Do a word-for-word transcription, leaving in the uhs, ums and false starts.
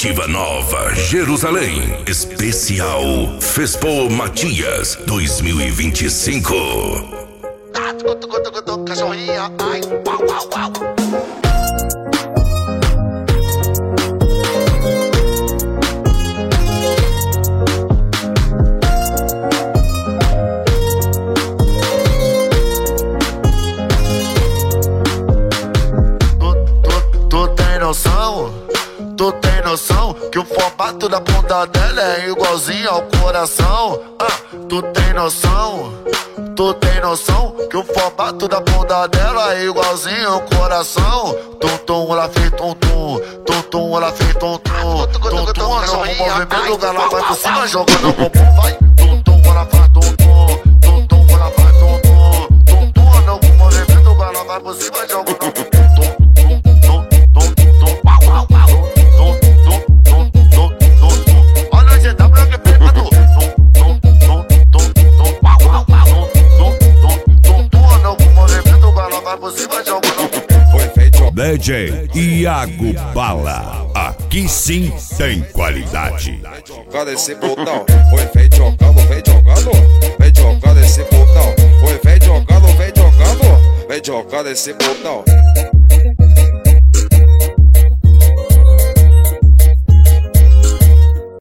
Nativa Nova Jerusalém. Especial Fespo Matias dois mil e vinte e cinco. Cachorrinha, ai, uau, uau, uau. Tu tem noção que o formato da bunda dela é igualzinho ao coração? Ah, tu tem noção? Tu tem noção que o formato da bunda dela é igualzinho ao coração? Tum tum, ela fez tum tum, tum tum, ela fez tum tum, tum tum, no movimento ela vai por cima jogando o bumbum, vai. Tum tum, ela faz tum tum, tum tum, ela faz tum tum, tum tum, no movimento ela vai por cima jogando o bumbum. D J Iago Bala, aqui sim tem qualidade. Vem jogando esse botão, oi, vem jogando, vem jogando, vem jogando esse botão, oi, vem jogando, vem jogando, vem jogando esse botão.